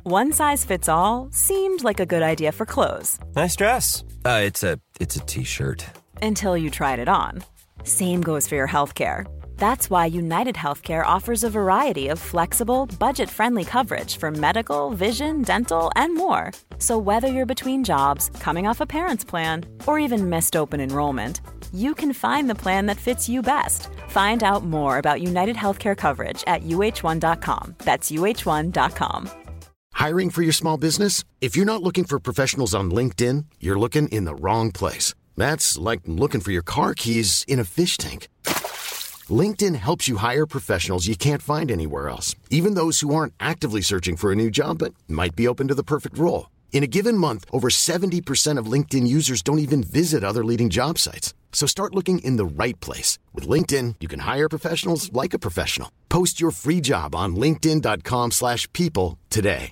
One size fits all seemed like a good idea for clothes. Nice dress. It's a t-shirt. Until you tried it on. Same goes for your healthcare. That's why United Healthcare offers a variety of flexible, budget-friendly coverage for medical, vision, dental, and more. So whether you're between jobs, coming off a parent's plan, or even missed open enrollment, you can find the plan that fits you best. Find out more about United Healthcare coverage at uh1.com. That's uh1.com. Hiring for your small business? If you're not looking for professionals on LinkedIn, you're looking in the wrong place. That's like looking for your car keys in a fish tank. LinkedIn helps you hire professionals you can't find anywhere else, even those who aren't actively searching for a new job but might be open to the perfect role. In a given month, over 70% of LinkedIn users don't even visit other leading job sites. So start looking in the right place. With LinkedIn, you can hire professionals like a professional. Post your free job on linkedin.com/people today.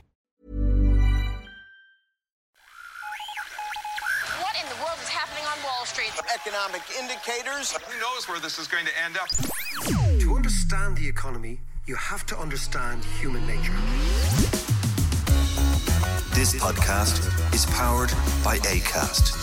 What in the world is happening on Wall Street? Economic indicators. Who knows where this is going to end up? To understand the economy, you have to understand human nature. This podcast is powered by Acast.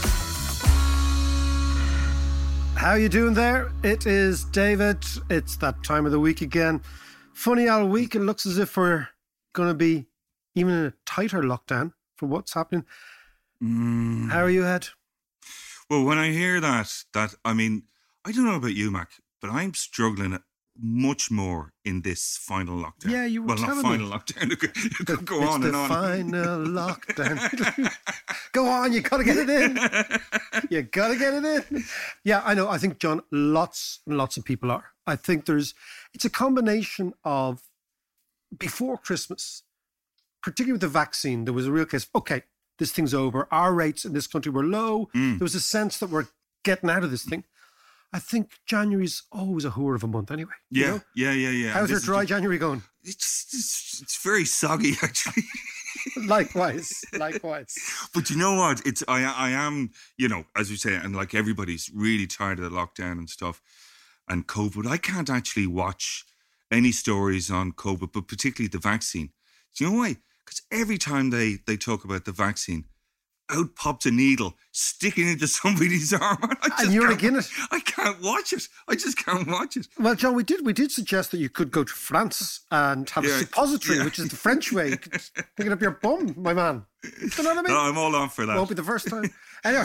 How you doing there? It is David. It's that time of the week again. Funny old week. It looks as if we're going to be even in a tighter lockdown from what's happening. How are you, Ed? Well, when I hear that, I mean, I don't know about you, Mac, but I'm struggling much more in this final lockdown. Yeah, you were telling me. Well, not final lockdown. You could go on and on. Final lockdown. Go on, you got to get it in. You got to get it in. Yeah, I know. I think, John, lots and lots of people are. I think it's a combination of before Christmas, particularly with the vaccine, there was a real case, okay, this thing's over. Our rates in this country were low. There was a sense that we're getting out of this thing. I think January's always a whore of a month anyway. Yeah. How's your dry January going? It's very soggy, actually. Likewise. But you know what? I am, as we say, and like everybody's really tired of the lockdown and stuff and COVID. I can't actually watch any stories on COVID, but particularly the vaccine. Do you know why? Because every time they talk about the vaccine, out pops a needle sticking into somebody's arm. And you're again it. I can't watch it. I just can't watch it. Well, John, we did suggest that you could go to France and have a suppository, which is the French way. You could pick it up your bum, my man. You know what I mean? No, I'm all on for that. Won't be the first time. Anyway.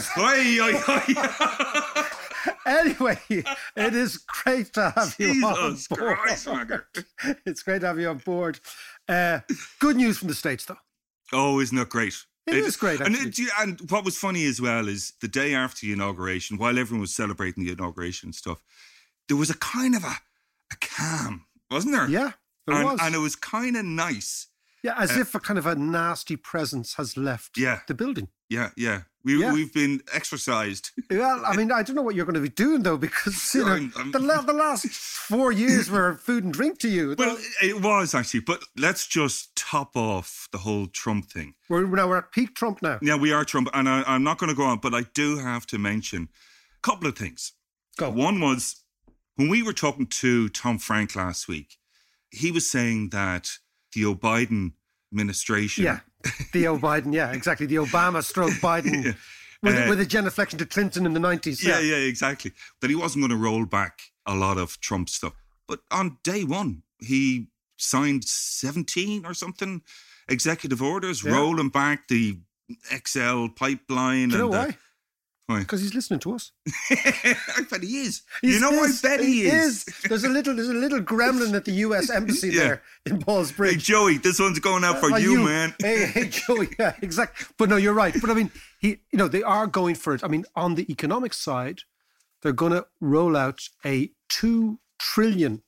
Oi. Anyway, it is great to have you on board. Christ, it's great to have you on board. Good news from the States, though. Oh, isn't that great? It is great, actually. And what was funny as well is the day after the inauguration, while everyone was celebrating the inauguration and stuff, there was a kind of a calm, wasn't there? Yeah, there was. And it was kind of nice. Yeah, as if a kind of a nasty presence has left the building. Yeah. We've been exorcised. Well, I mean, I don't know what you're going to be doing, though, because the last 4 years were food and drink to you. Well, it was actually, but let's just top off the whole Trump thing. We're at peak Trump now. Yeah, we are Trump, and I'm not going to go on, but I do have to mention a couple of things. Go. One was, when we were talking to Tom Frank last week, he was saying that the Biden administration... Yeah. The Biden, yeah, exactly. The Obama stroke Biden with a genuflection to Clinton in the 90s. Yeah, exactly. That he wasn't going to roll back a lot of Trump stuff. But on day one, he signed 17 or something executive orders, rolling back the XL pipeline. Do you know why? Why? Because he's listening to us. I bet he is. I bet he is. There's a little gremlin at the US embassy there in Paul's Bridge. Hey, Joey, this one's going out for you, man. Hey, Joey. Yeah, exactly. But no, you're right. But I mean, they are going for it. I mean, on the economic side, they're going to roll out a $2 trillion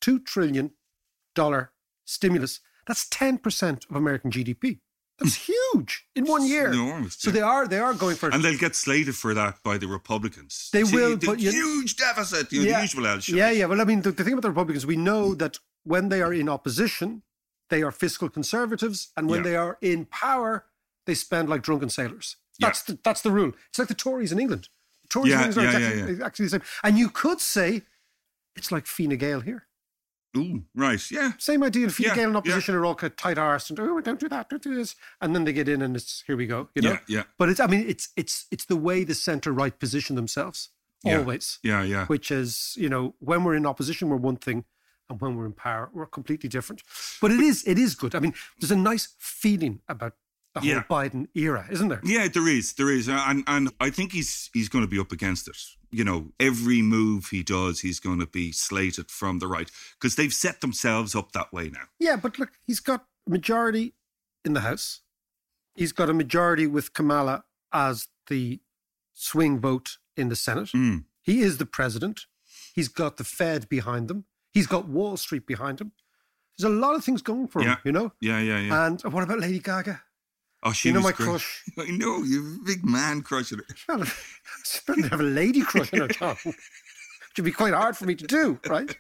stimulus. That's 10% of American GDP. That's huge in 1 year. Enormous. So they are going for it. And they'll get slated for that by the Republicans. They will. But huge deficit, the usual L shape. Yeah. Well, I mean, the thing about the Republicans, we know that when they are in opposition, they are fiscal conservatives. And when they are in power, they spend like drunken sailors. That's the rule. It's like the Tories in England. The Tories in England are exactly the same. And you could say it's like Fine Gael here. Ooh, right, yeah. Same idea. Fine Gael in opposition yeah. are all kind of tight-arsed and don't do that, don't do this, and then they get in and it's here we go. You know. Yeah. But it's the way the centre-right position themselves always. Yeah. Which is, when we're in opposition, we're one thing, and when we're in power, we're completely different. But it is good. I mean, there's a nice feeling about the whole Biden era, isn't there? Yeah, there is, and I think he's going to be up against it. Every move he does, he's going to be slated from the right because they've set themselves up that way now. Yeah, but look, he's got a majority in the House. He's got a majority with Kamala as the swing vote in the Senate. He is the president. He's got the Fed behind them. He's got Wall Street behind him. There's a lot of things going for him, Yeah. And what about Lady Gaga? Oh, she was my great. crush. I know, you have a big man crush on her. Well, it's better to have a lady crush on her, John. Which would be quite hard for me to do, right?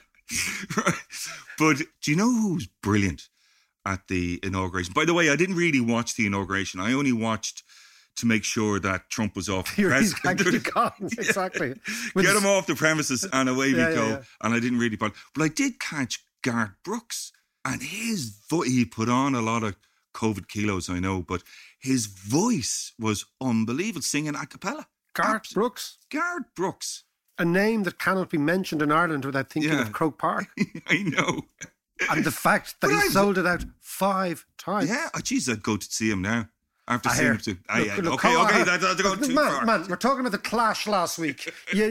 Right. But do you know who's brilliant at the inauguration? By the way, I didn't really watch the inauguration. I only watched to make sure that Trump was off the He's actually gone, exactly. Get him off the premises and away we go. Yeah. And I didn't really bother. But I did catch Garth Brooks and his voice. He put on a lot of COVID kilos, I know, but his voice was unbelievable, singing a cappella. Garth Brooks. Garth Brooks. A name that cannot be mentioned in Ireland without thinking of Croke Park. I know. And the fact that he sold it out 5 times. Yeah, geez, I'd go to see him now. After seeing him too. Okay, that's going too far. Man, we're talking about the Clash last week. Yeah.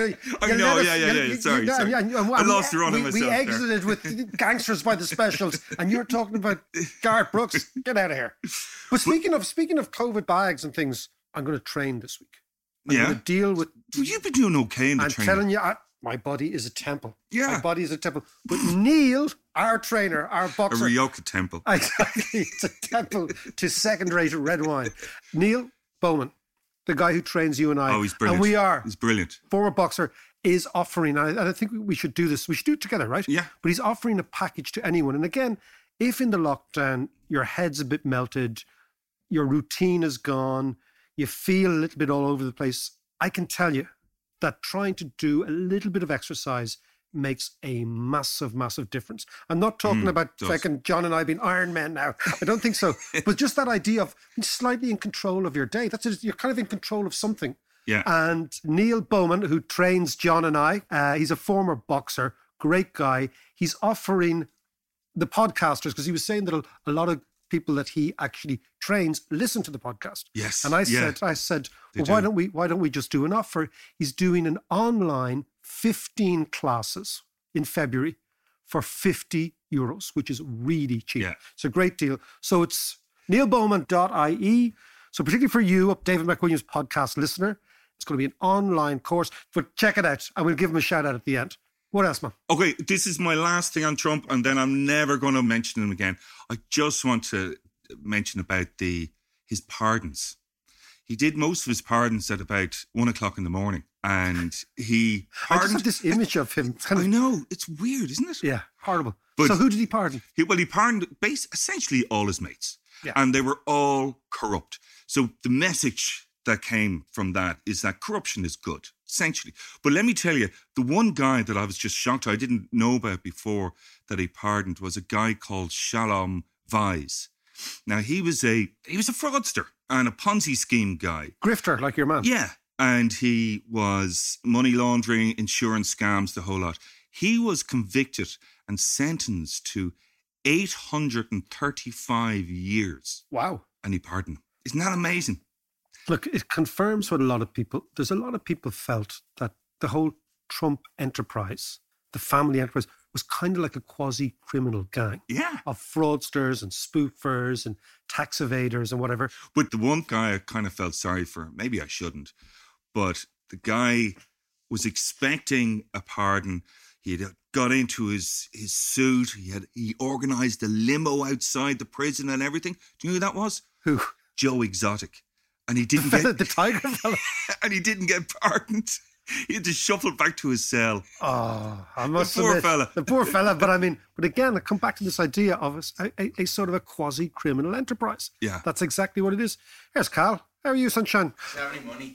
I know, sorry. I lost the run on myself. We exited with Gangsters by the Specials, and you're talking about Garth Brooks. Get out of here. But speaking of COVID bags and things, I'm going to train this week. I'm going to deal with... Well, you've been doing okay in the training. I'm telling you, my body is a temple. Yeah. My body is a temple. But Neil, our trainer, our boxer... A Rioja temple. Exactly. It's a temple to second-rate red wine. Neil Bowman, the guy who trains you and I. Oh, he's brilliant. And He's brilliant. Former boxer is offering, and I think we should do this. We should do it together, right? Yeah. But he's offering a package to anyone. And again, if in the lockdown your head's a bit melted, your routine is gone, you feel a little bit all over the place, I can tell you that trying to do a little bit of exercise makes a massive, massive difference. I'm not talking about fucking John and I being Iron Men now. I don't think so. But just that idea of being slightly in control of your day. That's it. You're kind of in control of something. Yeah. And Neil Bowman, who trains John and I, he's a former boxer, great guy. He's offering the podcasters, because he was saying that a lot of people that he actually trains listen to the podcast. Yes. And I said, well, why don't we just do an offer? He's doing an online 15 classes in February for €50, which is really cheap. Yeah. It's a great deal. So it's neilbowman.ie. So particularly for you, David McWilliams podcast listener, it's going to be an online course, but check it out and we'll give him a shout out at the end. What else, man? Okay, this is my last thing on Trump, and then I'm never going to mention him again. I just want to mention about his pardons. He did most of his pardons at about 1 o'clock in the morning, and he pardoned. I just have this image of him. I know, it's weird, isn't it? Yeah, horrible. But so who did he pardon? He pardoned essentially all his mates, and they were all corrupt. So the message that came from that is that corruption is good, essentially. But let me tell you, the one guy that I was just shocked I didn't know about before that he pardoned was a guy called Shalom Vise. Now, he was a fraudster and a Ponzi scheme guy. Grifter, like your man. Yeah. And he was money laundering, insurance scams, the whole lot. He was convicted and sentenced to 835 years. Wow. And he pardoned. Isn't that amazing? Look, it confirms what there's a lot of people felt that the whole Trump enterprise, the family enterprise, was kind of like a quasi-criminal gang. Yeah. Of fraudsters and spoofers and tax evaders and whatever. But the one guy I kind of felt sorry for, maybe I shouldn't, but the guy was expecting a pardon. He had got into his suit. He organised a limo outside the prison and everything. Do you know who that was? Who? Joe Exotic. And he didn't the tiger fella. And he didn't get pardoned. He had to shuffle back to his cell. Oh, I must admit. The poor fella. But again, I come back to this idea of a sort of a quasi-criminal enterprise. Yeah. That's exactly what it is. Here's Carl. How are you, sunshine? Do you have any money?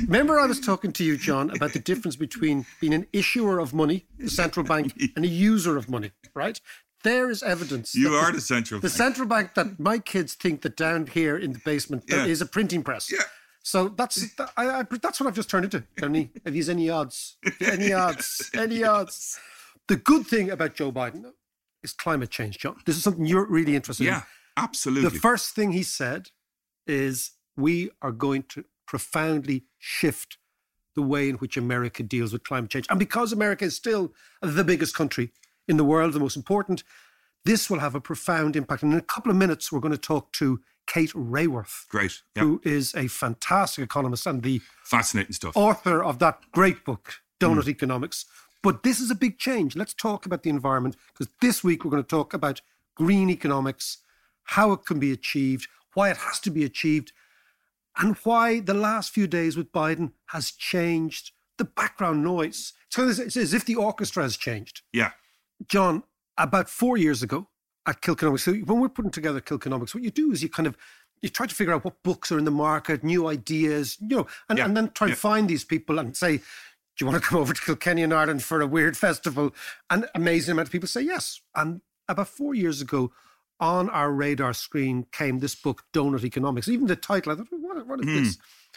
Remember I was talking to you, John, about the difference between being an issuer of money, the central bank, and a user of money, right? There is evidence. You are the central bank. The central bank that my kids think that down here in the basement there is a printing press. Yeah. So that's what I've just turned into. Have you any odds? Any odds? Any odds? The good thing about Joe Biden is climate change, John. This is something you're really interested in. Yeah, absolutely. The first thing he said is we are going to profoundly shift the way in which America deals with climate change. And because America is still the biggest country in the world, the most important, this will have a profound impact. And in a couple of minutes, we're going to talk to Kate Raworth, great, yep. who is a fantastic economist and the fascinating stuff author of that great book, Donut Economics. But this is a big change. Let's talk about the environment, because this week we're going to talk about green economics, how it can be achieved, why it has to be achieved, and why the last few days with Biden has changed the background noise. It's as if the orchestra has changed. Yeah. John, about 4 years ago at Kilkenomics, so when we're putting together Kilkenomics, what you do is you try to figure out what books are in the market, new ideas, and then try and find these people and say, do you want to come over to Kilkenny in Ireland for a weird festival? And amazing amount of people say yes. And about 4 years ago, on our radar screen came this book, Donut Economics. Even the title, I thought, what is this?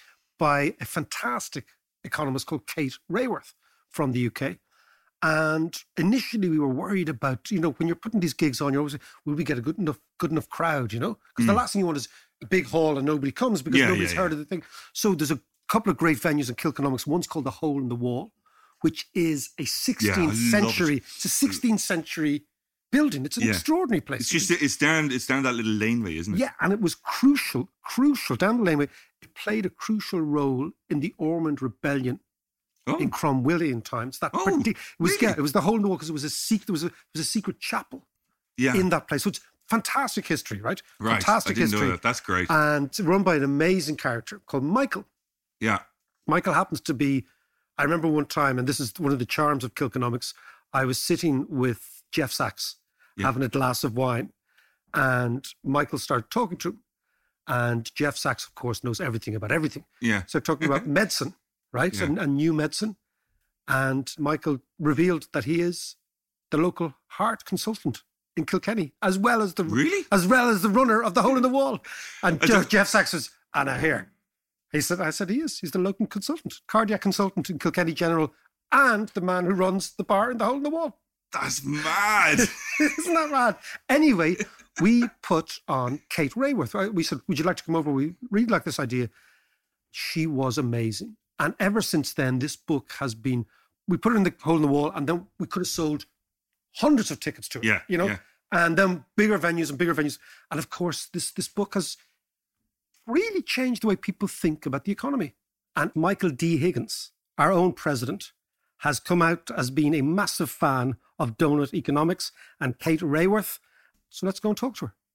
By a fantastic economist called Kate Raworth from the UK. And initially we were worried about, when you're putting these gigs on, you're always, will we get a good enough crowd, Because the last thing you want is a big hall and nobody comes because nobody's heard of the thing. So there's a couple of great venues in Kilkenomics. One's called the Hole in the Wall, which is a 16th century. It's a 16th century building. It's an extraordinary place. It's down that little laneway, isn't it? Yeah, and it was crucial down the laneway. It played a crucial role in the Ormond Rebellion in Cromwellian times. It was the Hole in the Wall because it was there was a secret chapel in that place. So it's fantastic history, right? Right. Fantastic history. Know that. That's great. And it's run by an amazing character called Michael. Yeah. Michael happens to be, I remember one time, and this is one of the charms of Kilkenomics, I was sitting with Jeff Sachs having a glass of wine, and Michael started talking to him. And Jeff Sachs, of course, knows everything about everything. Yeah. So talking about medicine, right? Yeah. And new medicine. And Michael revealed that he is the local heart consultant in Kilkenny, as well as the runner of the Hole in the Wall. And Jeff Sachs says, Anna here. I said he is. He's the local consultant, cardiac consultant in Kilkenny General, and the man who runs the bar in the Hole in the Wall. That's mad. Isn't that mad? Anyway, we put on Kate Raworth. We said, would you like to come over? We really like this idea. She was amazing. And ever since then, this book has been, we put it in the Hole in the Wall, and then we could have sold hundreds of tickets to it, and then bigger venues. And of course, this book has really changed the way people think about the economy. And Michael D. Higgins, our own president, has come out as being a massive fan of Donut Economics, and Kate Raworth. So let's go and talk to her.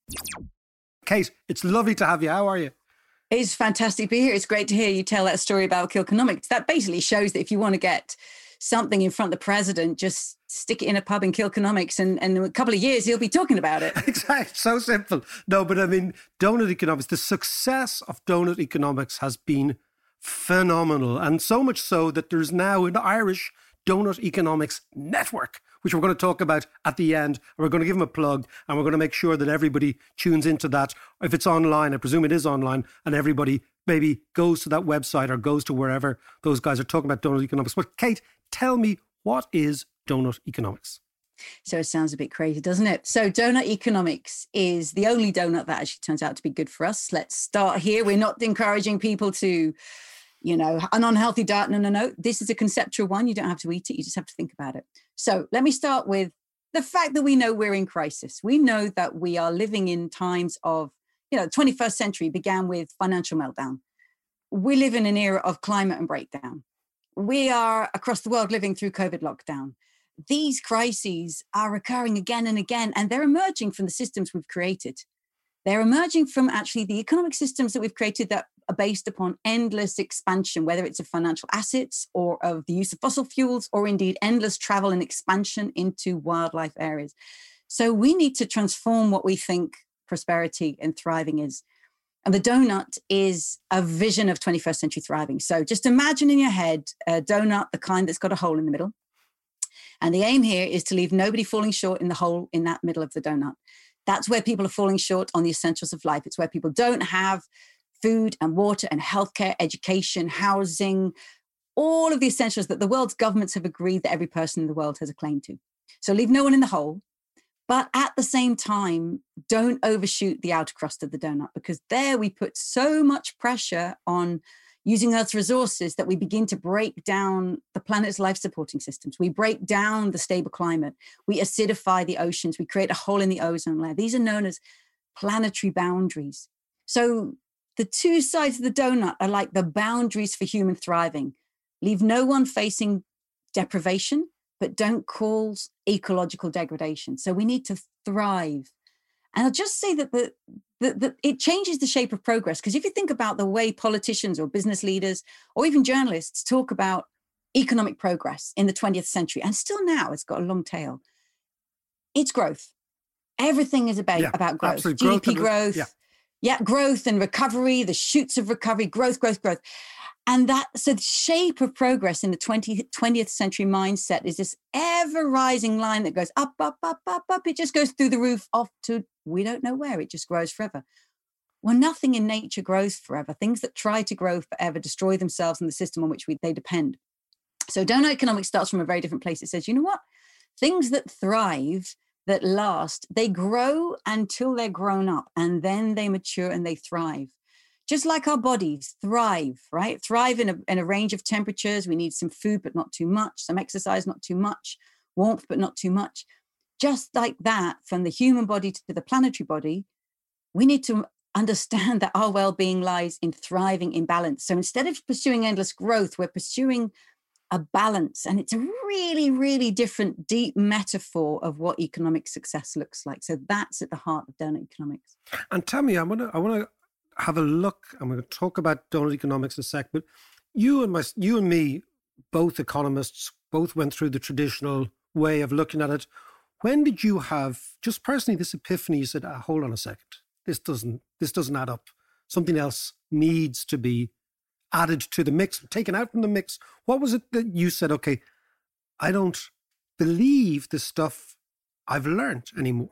Kate, it's lovely to have you. How are you? It's fantastic to be here. It's great to hear you tell that story about Kilkenomics. That basically shows that if you want to get something in front of the president, just stick it in a pub in Kilkenomics, and in a couple of years he'll be talking about it. Exactly. So simple. No, but I mean, Donut Economics, the success of Donut Economics has been phenomenal. And so much so that there's now an Irish Donut Economics network, which we're going to talk about at the end. And we're going to give them a plug, and we're going to make sure that everybody tunes into that. If it's online, I presume it is online, and everybody maybe goes to that website or goes to wherever those guys are talking about Donut Economics. But Kate, tell me, what is Donut Economics? So it sounds a bit crazy, doesn't it? So Donut Economics is the only donut that actually turns out to be good for us. Let's start here. We're not encouraging people to, an unhealthy diet. No. This is a conceptual one. You don't have to eat it. You just have to think about it. So let me start with the fact that we know we're in crisis. We know that we are living in times of, the 21st century began with financial meltdown. We live in an era of climate and breakdown. We are across the world living through COVID lockdown. These crises are occurring again and again, and they're emerging from the systems we've created. They're emerging from actually the economic systems that we've created that are based upon endless expansion, whether it's of financial assets or of the use of fossil fuels, or indeed endless travel and expansion into wildlife areas. So we need to transform what we think prosperity and thriving is. And the donut is a vision of 21st century thriving. So just imagine in your head a donut, the kind that's got a hole in the middle. And the aim here is to leave nobody falling short in the hole in that middle of the donut. That's where people are falling short on the essentials of life. It's where people don't have food and water and healthcare, education, housing, all of the essentials that the world's governments have agreed that every person in the world has a claim to. So leave no one in the hole. But at the same time, don't overshoot the outer crust of the donut, because there we put so much pressure on using Earth's resources that we begin to break down the planet's life supporting systems. We break down the stable climate. We acidify the oceans. We create a hole in the ozone layer. These are known as planetary boundaries. So the two sides of the donut are like the boundaries for human thriving. Leave no one facing deprivation, but don't cause ecological degradation. So we need to thrive. And I'll just say that it changes the shape of progress. Because if you think about the way politicians or business leaders or even journalists talk about economic progress in the 20th century, and still now it's got a long tail, it's growth. Everything is about growth. GDP growth. Growth and recovery, the shoots of recovery, growth. And so the shape of progress in the 20th century mindset is this ever-rising line that goes up. It just goes through the roof off to we don't know where. It just grows forever. Well, nothing in nature grows forever. Things that try to grow forever destroy themselves and the system on which they depend. So donut economics starts from a very different place. It says, you know what? Things that thrive, that last, they grow until they're grown up, and then they mature and they thrive. Just like our bodies thrive, right? Thrive in a range of temperatures. We need some food, but not too much. Some exercise, not too much. Warmth, but not too much. Just like that, from the human body to the planetary body, we need to understand that our well-being lies in thriving in balance. So instead of pursuing endless growth, we're pursuing a balance. And it's a really, really different, deep metaphor of what economic success looks like. So that's at the heart of donut economics. And tell me, I want to have a look. I'm going to talk about donut economics in a sec, but you and me, both economists, both went through the traditional way of looking at it. When did you have, just personally, this epiphany? You said, hold on a second, this doesn't add up. Something else needs to be added to the mix, taken out from the mix. What was it that you said, okay, I don't believe the stuff I've learned anymore?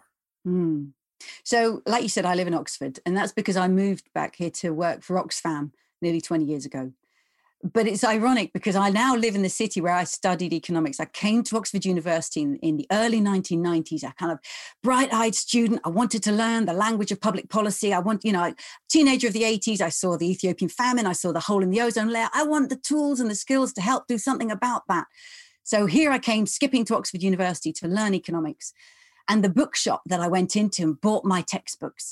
So like you said, I live in Oxford, and that's because I moved back here to work for Oxfam nearly 20 years ago. But it's ironic because I now live in the city where I studied economics. I came to Oxford University in the early 1990s, a kind of bright-eyed student. I wanted to learn the language of public policy. Teenager of the 80s, I saw the Ethiopian famine. I saw the hole in the ozone layer. I want the tools and the skills to help do something about that. So here I came skipping to Oxford University to learn economics. And the bookshop that I went into and bought my textbooks,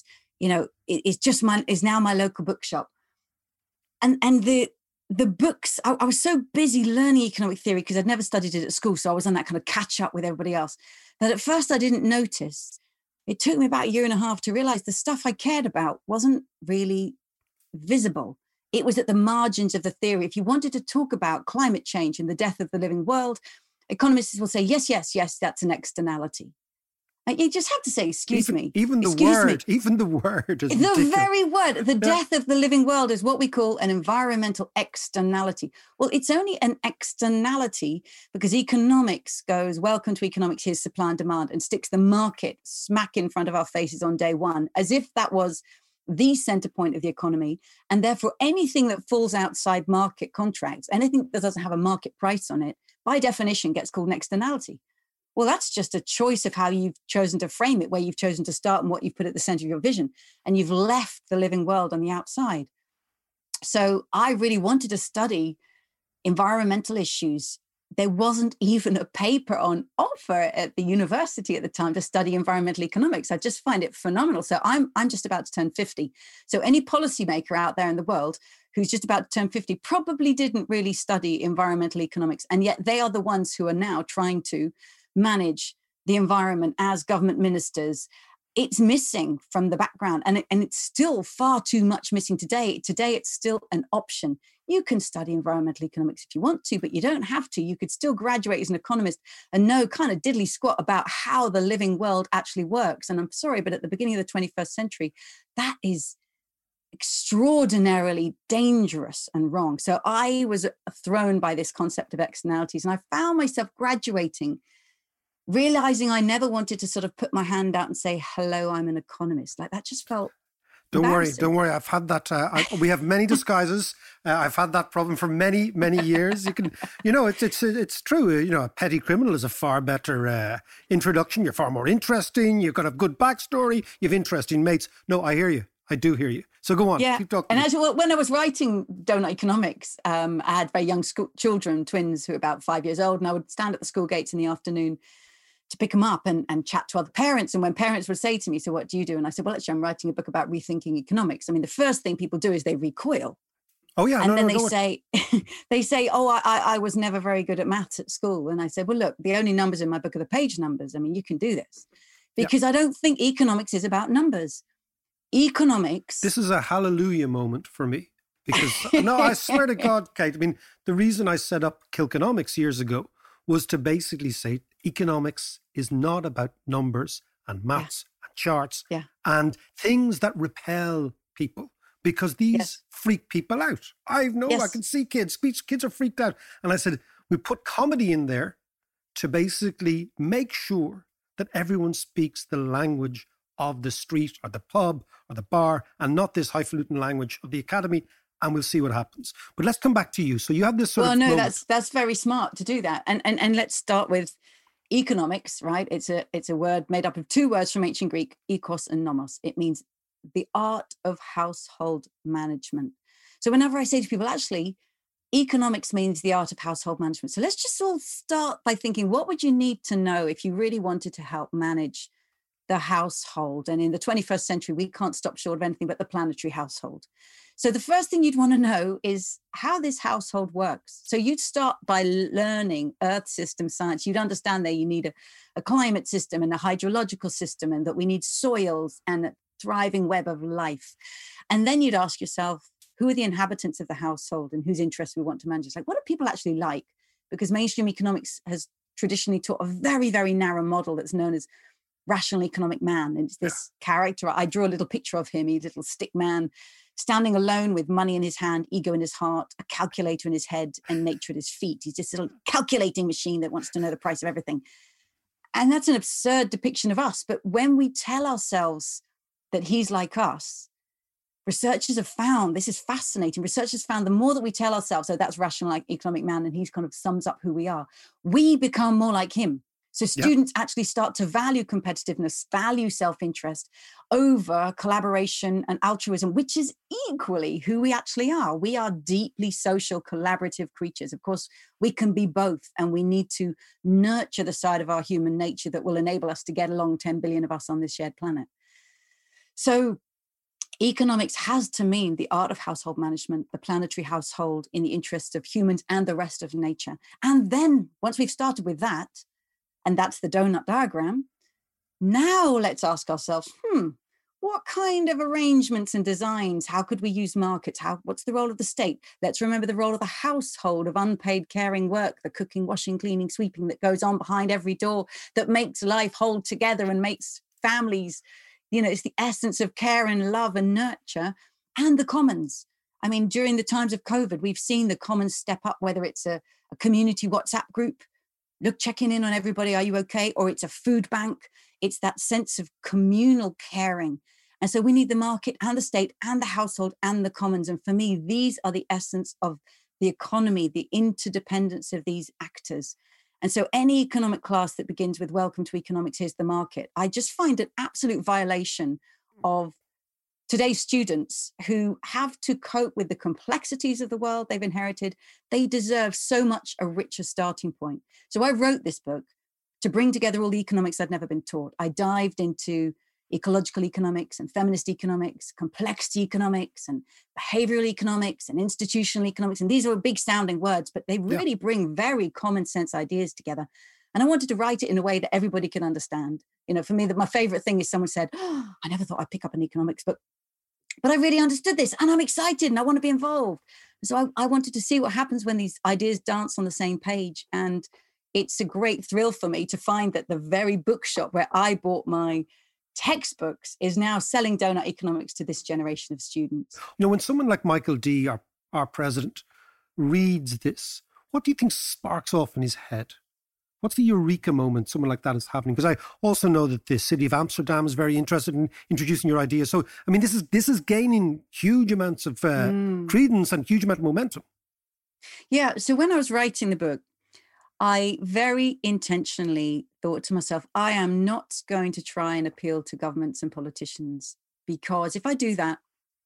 is now my local bookshop. And the books, I was so busy learning economic theory because I'd never studied it at school. So I was on that kind of catch up with everybody else, that at first I didn't notice. It took me about a year and a half to realize the stuff I cared about wasn't really visible. It was at the margins of the theory. If you wanted to talk about climate change and the death of the living world, economists will say, yes, that's an externality. You just have to say, excuse me. Even the word is ridiculous. The very word, the death of the living world is what we call an environmental externality. Well, it's only an externality because economics goes, welcome to economics, here's supply and demand, and sticks the market smack in front of our faces on day one, as if that was the center point of the economy. And therefore, anything that falls outside market contracts, anything that doesn't have a market price on it, by definition gets called an externality. Well, that's just a choice of how you've chosen to frame it, where you've chosen to start and what you've put at the center of your vision. And you've left the living world on the outside. So I really wanted to study environmental issues. There wasn't even a paper on offer at the university at the time to study environmental economics. I just find it phenomenal. So I'm just about to turn 50. So any policymaker out there in the world who's just about to turn 50 probably didn't really study environmental economics. And yet they are the ones who are now trying to manage the environment as government ministers. It's missing from the background, and it's still far too much missing today. Today, it's still an option. You can study environmental economics if you want to, but you don't have to. You could still graduate as an economist and know kind of diddly squat about how the living world actually works. And I'm sorry, but at the beginning of the 21st century, that is extraordinarily dangerous and wrong. So I was thrown by this concept of externalities, and I found myself graduating, realizing I never wanted to sort of put my hand out and say, hello, I'm an economist. Like that just felt Don't worry. I've had that. We have many disguises. I've had that problem for many, many years. It's true. A petty criminal is a far better introduction. You're far more interesting. You've got a good backstory. You've interesting mates. No, I hear you. I do hear you. So go on. Yeah. Keep talking. And actually, when I was writing Donut Economics, I had very young children, twins who were about 5 years old, and I would stand at the school gates in the afternoon to pick them up and chat to other parents. And when parents would say to me, so what do you do? And I said, well, actually, I'm writing a book about rethinking economics. I mean, the first thing people do is they recoil. Oh, yeah. And then they say, oh, I was never very good at maths at school. And I said, well, look, the only numbers in my book are the page numbers. I mean, you can do this. Because I don't think economics is about numbers. Economics. This is a hallelujah moment for me. Because, no, I swear to God, Kate, I mean, the reason I set up Kilkenomics years ago was to basically say economics is not about numbers and maths and charts and things that repel people, because these freak people out. I can see kids are freaked out. And I said, we put comedy in there to basically make sure that everyone speaks the language of the street or the pub or the bar and not this highfalutin language of the academy. And we'll see what happens. But let's come back to you. So you have this sort of moment. That's very smart to do that. And let's start with economics, right? It's a word made up of two words from ancient Greek, ekos and nomos. It means the art of household management. So whenever I say to people, actually, economics means the art of household management. So let's just all start by thinking, what would you need to know if you really wanted to help manage the household? And in the 21st century, we can't stop short of anything but the planetary household. So the first thing you'd want to know is how this household works. So you'd start by learning Earth system science. You'd understand that you need a climate system and a hydrological system, and that we need soils and a thriving web of life. And then you'd ask yourself, who are the inhabitants of the household and whose interests we want to manage? It's like, what do people actually like? Because mainstream economics has traditionally taught a very, very narrow model that's known as rational economic man. And it's this character, I drew a little picture of him, he's a little stick man, standing alone with money in his hand, ego in his heart, a calculator in his head, and nature at his feet. He's just a little calculating machine that wants to know the price of everything. And that's an absurd depiction of us. But when we tell ourselves that he's like us, researchers have found, this is fascinating, researchers found the more that we tell ourselves, so that's rational like economic man, and he's kind of sums up who we are, we become more like him. So students actually start to value competitiveness, value self-interest over collaboration and altruism, which is equally who we actually are. We are deeply social, collaborative creatures. Of course, we can be both, and we need to nurture the side of our human nature that will enable us to get along, 10 billion of us on this shared planet. So economics has to mean the art of household management, the planetary household in the interests of humans and the rest of nature. And then once we've started with that, and that's the donut diagram, now let's ask ourselves, what kind of arrangements and designs? How could we use markets? What's the role of the state? Let's remember the role of the household, of unpaid caring work, the cooking, washing, cleaning, sweeping that goes on behind every door that makes life hold together and makes families, it's the essence of care and love and nurture, and the commons. I mean, during the times of COVID, we've seen the commons step up, whether it's a community WhatsApp group, checking in on everybody, are you okay? Or it's a food bank. It's that sense of communal caring. And so we need the market and the state and the household and the commons. And for me, these are the essence of the economy, the interdependence of these actors. And so any economic class that begins with welcome to economics, here's the market, I just find an absolute violation of today's students who have to cope with the complexities of the world they've inherited. They deserve so much a richer starting point. So I wrote this book to bring together all the economics I'd never been taught. I dived into ecological economics and feminist economics, complexity economics and behavioral economics and institutional economics. And these are big sounding words, but they really bring very common sense ideas together. And I wanted to write it in a way that everybody can understand. For me, my favorite thing is someone said, I never thought I'd pick up an economics book, but I really understood this and I'm excited and I want to be involved. So I wanted to see what happens when these ideas dance on the same page. And it's a great thrill for me to find that the very bookshop where I bought my textbooks is now selling donut economics to this generation of students. You know, when someone like Michael D, our president, reads this, what do you think sparks off in his head? What's the eureka moment someone like that is happening? Because I also know that the city of Amsterdam is very interested in introducing your ideas. So, I mean, this is gaining huge amounts of credence and huge amount of momentum. Yeah. So when I was writing the book, I very intentionally thought to myself, I am not going to try and appeal to governments and politicians, because if I do that,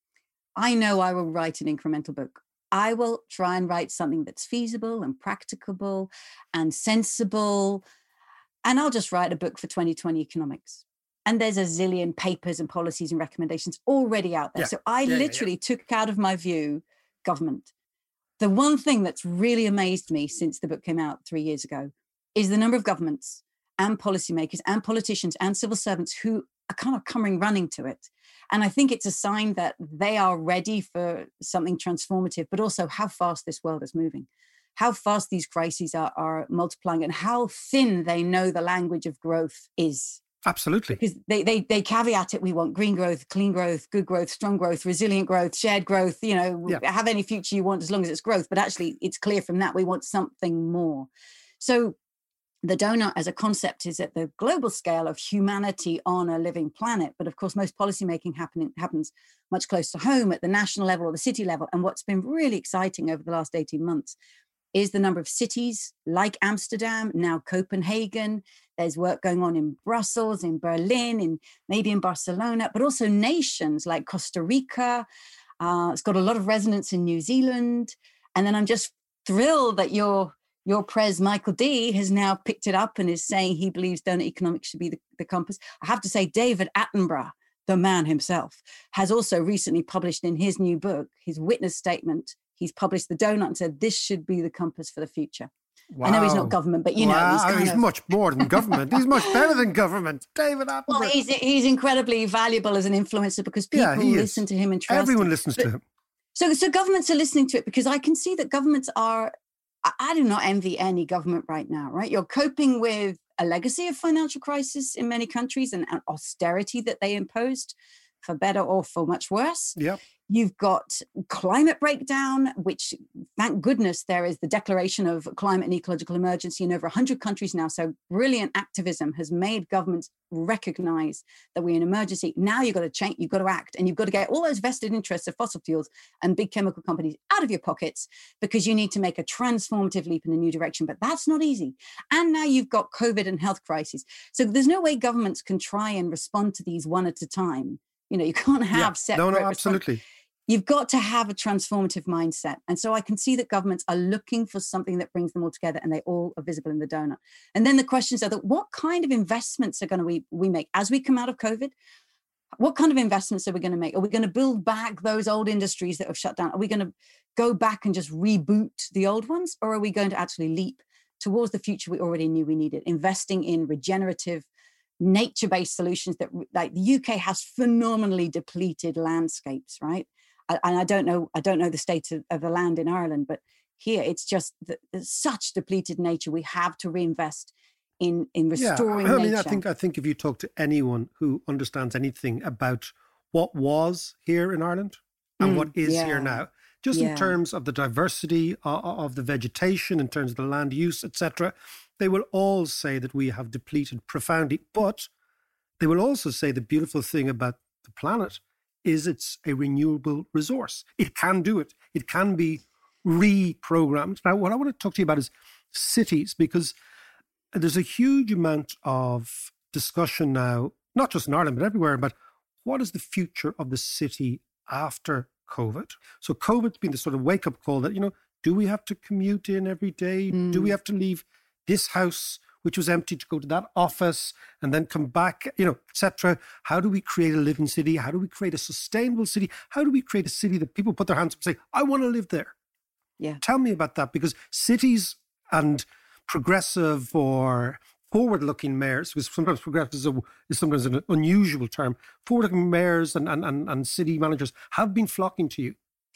I know I will write an incremental book. I will try and write something that's feasible and practicable and sensible. And I'll just write a book for 2020 economics. And there's a zillion papers and policies and recommendations already out there. Yeah. So I literally took out of my view government. The one thing that's really amazed me since the book came out 3 years ago is the number of governments and policymakers and politicians and civil servants who are kind of coming running to it. And I think it's a sign that they are ready for something transformative, but also how fast this world is moving, how fast these crises are multiplying, and how thin they know the language of growth is. Absolutely. Because they caveat it. We want green growth, clean growth, good growth, strong growth, resilient growth, shared growth, have any future you want as long as it's growth. But actually, it's clear from that we want something more. So the donut as a concept is at the global scale of humanity on a living planet. But of course, most policymaking happens much closer to home at the national level or the city level. And what's been really exciting over the last 18 months is the number of cities like Amsterdam, now Copenhagen. There's work going on in Brussels, in Berlin, maybe in Barcelona, but also nations like Costa Rica. It's got a lot of resonance in New Zealand. And then I'm just thrilled that your Pres, Michael D, has now picked it up and is saying he believes donut economics should be the compass. I have to say, David Attenborough, the man himself, has also recently published in his new book, his witness statement. He's published the donut and said this should be the compass for the future. Wow. I know he's not government, but he's much more than government. He's much better than government. David Attenborough. Well, he's incredibly valuable as an influencer because people listen to him and trust Everyone listens to him. So governments are listening to it because I can see that governments are. I do not envy any government right now, right? You're coping with a legacy of financial crisis in many countries and austerity that they imposed, for better or for much worse. Yep. You've got climate breakdown, which, thank goodness, there is the declaration of climate and ecological emergency in over 100 countries now. So brilliant activism has made governments recognize that we're in emergency. Now you've got to change, you've got to act, and you've got to get all those vested interests of fossil fuels and big chemical companies out of your pockets because you need to make a transformative leap in a new direction. But that's not easy. And now you've got COVID and health crises. So there's no way governments can try and respond to these one at a time. You can't have separate. No, absolutely. You've got to have a transformative mindset. And so I can see that governments are looking for something that brings them all together, and they all are visible in the donut. And then the questions are that what kind of investments are going to we make as we come out of COVID? What kind of investments are we going to make? Are we going to build back those old industries that have shut down? Are we going to go back and just reboot the old ones? Or are we going to actually leap towards the future we already knew we needed, investing in regenerative, nature-based solutions that, like, the UK has phenomenally depleted landscapes, right? And I don't know the state of the land in Ireland, but here it's just such depleted nature. We have to reinvest in restoring nature. I think if you talk to anyone who understands anything about what was here in Ireland and what is here now, just in terms of the diversity of the vegetation, in terms of the land use, etc., they will all say that we have depleted profoundly. But they will also say the beautiful thing about the planet is it's a renewable resource. It can do it. It can be reprogrammed. Now, what I want to talk to you about is cities, because there's a huge amount of discussion now, not just in Ireland, but everywhere, about what is the future of the city after COVID. So COVID's been the sort of wake-up call that, do we have to commute in every day? Do we have to leave this house, which was empty, to go to that office and then come back, etc. How do we create a living city? How do we create a sustainable city? How do we create a city that people put their hands up and say, I want to live there? Yeah. Tell me about that, because cities and progressive or forward-looking mayors, because sometimes progressive is sometimes an unusual term, forward-looking mayors and city managers have been flocking to you.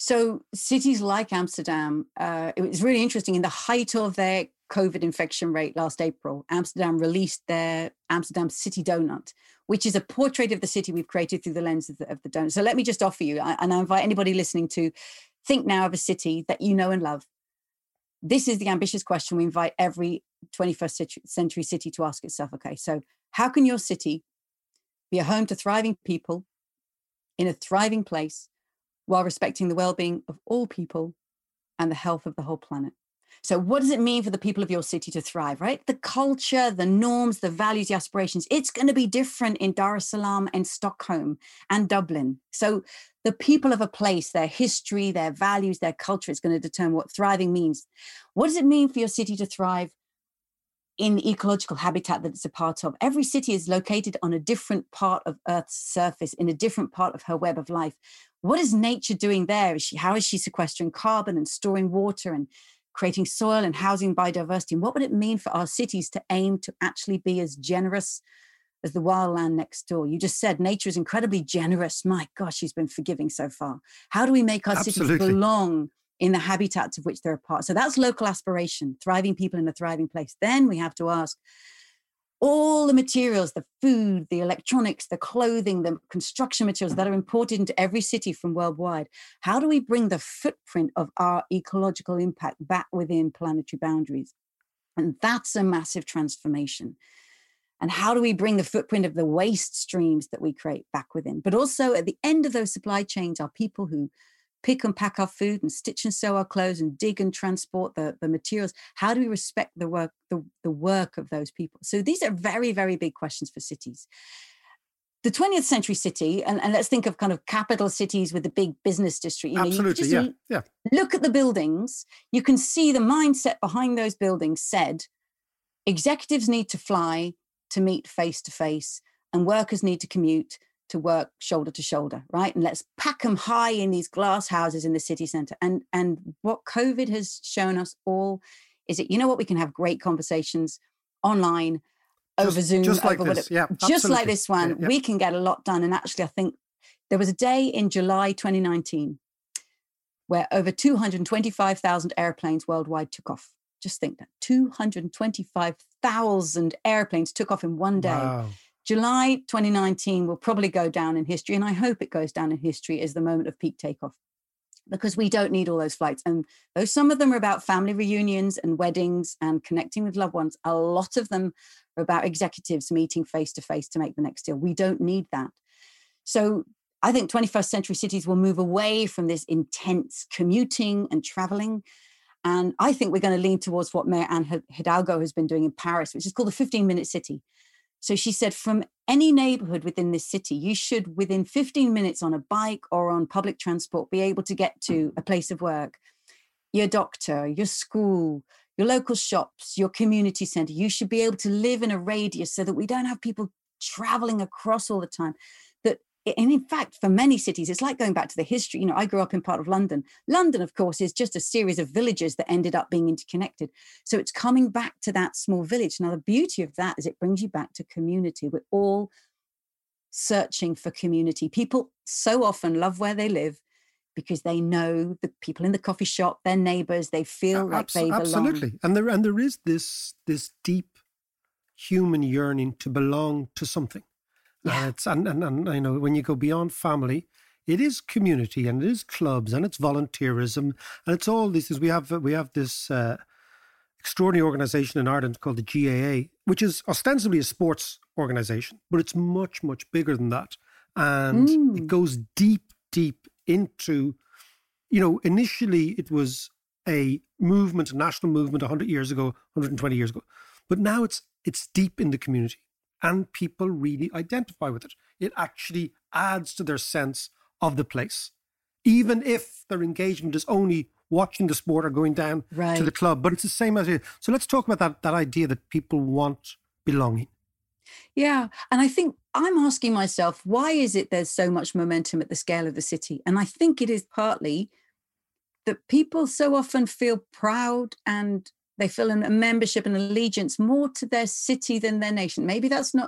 So cities like Amsterdam, it was really interesting. In the height of their COVID infection rate last April, Amsterdam released their Amsterdam City Donut, which is a portrait of the city we've created through the lens of the donut. So let me just offer you, and I invite anybody listening to think now of a city that you know and love. This is the ambitious question we invite every 21st century city to ask itself. Okay, so how can your city be a home to thriving people in a thriving place while respecting the well-being of all people and the health of the whole planet? So what does it mean for the people of your city to thrive, right? The culture, the norms, the values, the aspirations, it's going to be different in Dar es Salaam and Stockholm and Dublin. So the people of a place, their history, their values, their culture is going to determine what thriving means. What does it mean for your city to thrive in the ecological habitat that it's a part of? Every city is located on a different part of Earth's surface, in a different part of her web of life. What is nature doing there? How is she sequestering carbon and storing water and creating soil and housing biodiversity? And what would it mean for our cities to aim to actually be as generous as the wild land next door? You just said nature is incredibly generous. My gosh, she's been forgiving so far. How do we make our cities belong in the habitats of which they're a part? So that's local aspiration, thriving people in a thriving place. Then we have to ask, all the materials, the food, the electronics, the clothing, the construction materials that are imported into every city from worldwide, how do we bring the footprint of our ecological impact back within planetary boundaries? And that's a massive transformation. And how do we bring the footprint of the waste streams that we create back within? But also at the end of those supply chains are people who pick and pack our food and stitch and sew our clothes and dig and transport the materials. How do we respect the work of those people? So these are very, very big questions for cities. The 20th century city, and let's think of kind of capital cities with the big business district. Absolutely, yeah. Look at the buildings. You can see the mindset behind those buildings said, executives need to fly to meet face to face, and workers need to commute to work shoulder to shoulder, right? And let's pack them high in these glass houses in the city centre. And what COVID has shown us all is that, you know what, we can have great conversations online, over Zoom, just like over this. Just like this one. Yeah. We can get a lot done. And actually, I think there was a day in July 2019 where over 225,000 airplanes worldwide took off. Just think that 225,000 airplanes took off in one day. Wow. July 2019 will probably go down in history, and I hope it goes down in history as the moment of peak takeoff, because we don't need all those flights. And though some of them are about family reunions and weddings and connecting with loved ones, a lot of them are about executives meeting face to face to make the next deal. We don't need that. So I think 21st century cities will move away from this intense commuting and traveling. And I think we're going to lean towards what Mayor Anne Hidalgo has been doing in Paris, which is called the 15-minute city. So she said, from any neighborhood within this city, you should, within 15 minutes on a bike or on public transport, be able to get to a place of work, your doctor, your school, your local shops, your community center. You should be able to live in a radius so that we don't have people traveling across all the time. And in fact, for many cities, it's like going back to the history. You know, I grew up in part of London. London, of course, is just a series of villages that ended up being interconnected. So it's coming back to that small village. Now, the beauty of that is it brings you back to community. We're all searching for community. People so often love where they live because they know the people in the coffee shop, their neighbors, they feel like they belong. Absolutely. And there is this deep human yearning to belong to something. Yeah. And you know, when you go beyond family, it is community and it is clubs and it's volunteerism and it's all these things. We have this extraordinary organisation in Ireland called the GAA, which is ostensibly a sports organisation, but it's much, much bigger than that. And it goes deep into, you know, initially it was a movement, a national movement 100 years ago, 120 years ago, but now it's deep in the community. And people really identify with it. It actually adds to their sense of the place, even if their engagement is only watching the sport or going down to the club. But it's the same as it. So let's talk about that idea that people want belonging. Yeah. And I think I'm asking myself, why is it there's so much momentum at the scale of the city? And I think it is partly that people so often feel proud and they feel a membership and allegiance more to their city than their nation. Maybe that's not,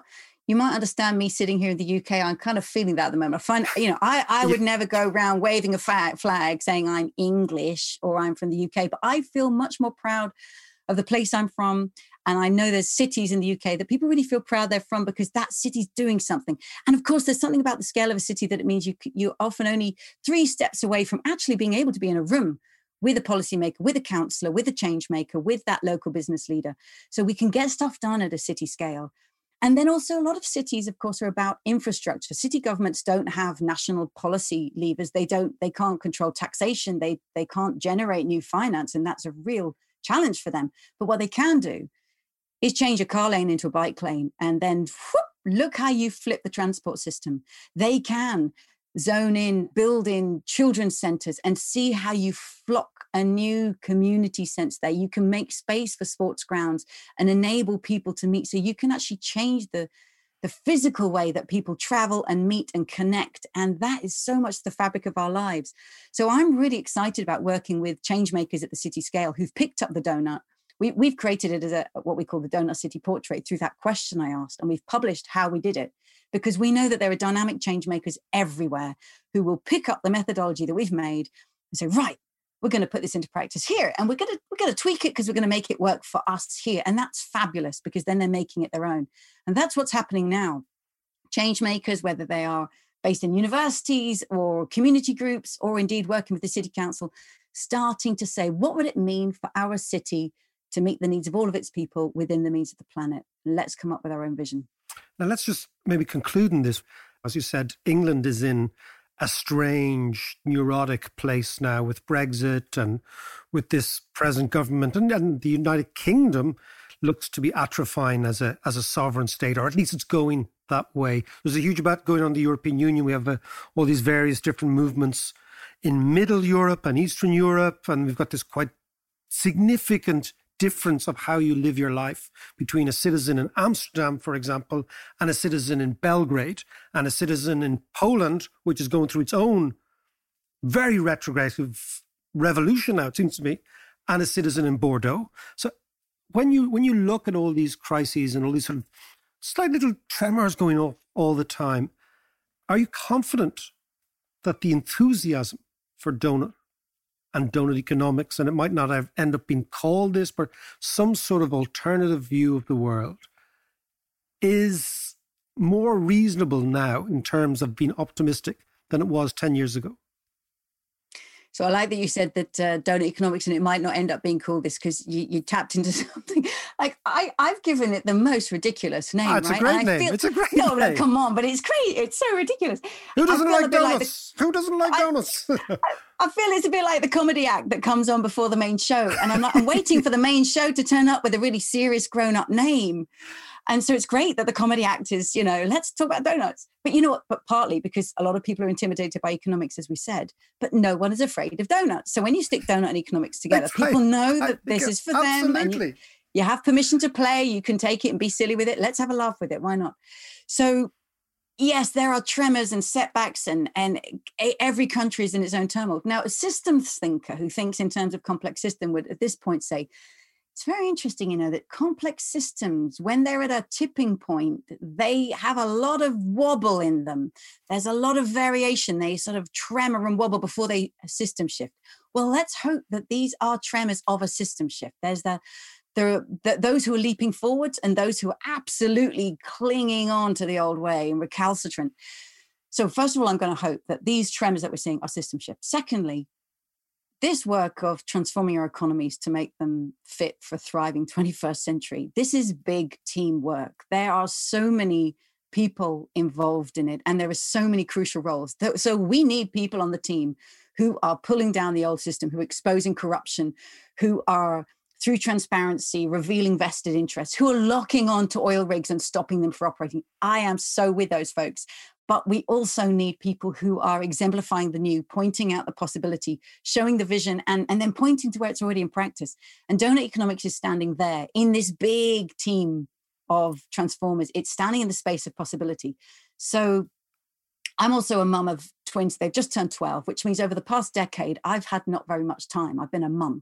You might understand me sitting here in the UK. I'm kind of feeling that at the moment. I find, I would never go around waving a flag saying I'm English or I'm from the UK, but I feel much more proud of the place I'm from. And I know there's cities in the UK that people really feel proud they're from because that city's doing something. And of course, there's something about the scale of a city that it means you're often only 3 steps away from actually being able to be in a room with a policymaker, with a councillor, with a change maker, with that local business leader. So we can get stuff done at a city scale. And then also a lot of cities, of course, are about infrastructure. City governments don't have national policy levers. They can't control taxation. They can't generate new finance. And that's a real challenge for them. But what they can do is change a car lane into a bike lane. And then look how you flip the transport system. They can zone in, build in children's centres and see how you flock a new community sense there. You can make space for sports grounds and enable people to meet. So you can actually change the physical way that people travel and meet and connect. And that is so much the fabric of our lives. So I'm really excited about working with change makers at the city scale who've picked up the donut. We've created it as what we call the Donut City Portrait through that question I asked. And we've published how we did it, because we know that there are dynamic change makers everywhere who will pick up the methodology that we've made and say, right, we're going to put this into practice here. And we're going to tweak it because we're going to make it work for us here. And that's fabulous because then they're making it their own. And that's what's happening now. Change makers, whether they are based in universities or community groups, or indeed working with the city council, starting to say, what would it mean for our city to meet the needs of all of its people within the means of the planet? Let's come up with our own vision. Now, let's just maybe conclude in this. As you said, England is in a strange, neurotic place now with Brexit and with this present government. And the United Kingdom looks to be atrophying as a sovereign state, or at least it's going that way. There's a huge debate going on in the European Union. We have all these various different movements in Middle Europe and Eastern Europe, and we've got this quite significant difference of how you live your life between a citizen in Amsterdam, for example, and a citizen in Belgrade, and a citizen in Poland, which is going through its own very retrogressive revolution now, it seems to me, and a citizen in Bordeaux. So when you look at all these crises and all these sort of slight little tremors going off all the time, are you confident that the enthusiasm for donut and donut economics, and it might not have end up being called this, but some sort of alternative view of the world, is more reasonable now in terms of being optimistic than it was 10 years ago? So I like that you said that donut economics, and it might not end up being called this, because you tapped into something. Like I've given it the most ridiculous name. It's right? a great name. It's a great name. No, come on, but it's great. It's so ridiculous. Who doesn't like donuts? Who doesn't like donuts? I feel it's a bit like the comedy act that comes on before the main show. And I'm waiting for the main show to turn up with a really serious grown-up name. And so it's great that the comedy act is, let's talk about donuts. But you know what? But partly because a lot of people are intimidated by economics, as we said, but no one is afraid of donuts. So when you stick donut and economics together, people know that this is for them. And you have permission to play. You can take it and be silly with it. Let's have a laugh with it. Why not? So yes, there are tremors and setbacks, and every country is in its own turmoil. Now, a systems thinker who thinks in terms of complex system would at this point say, it's very interesting, that complex systems, when they're at a tipping point, they have a lot of wobble in them. There's a lot of variation. They sort of tremor and wobble before they system shift. Well, let's hope that these are tremors of a system shift. There's those who are leaping forwards and those who are absolutely clinging on to the old way and recalcitrant. So first of all, I'm going to hope that these tremors that we're seeing are system shift. Secondly, this work of transforming our economies to make them fit for a thriving 21st century, this is big teamwork. There are so many people involved in it, and there are so many crucial roles. So we need people on the team who are pulling down the old system, who are exposing corruption, who are, through transparency, revealing vested interests, who are locking on to oil rigs and stopping them from operating. I am so with those folks. But we also need people who are exemplifying the new, pointing out the possibility, showing the vision, and then pointing to where it's already in practice. And donut economics is standing there in this big team of transformers. It's standing in the space of possibility. So I'm also a mum of twins. They've just turned 12, which means over the past decade, I've had not very much time. I've been a mum.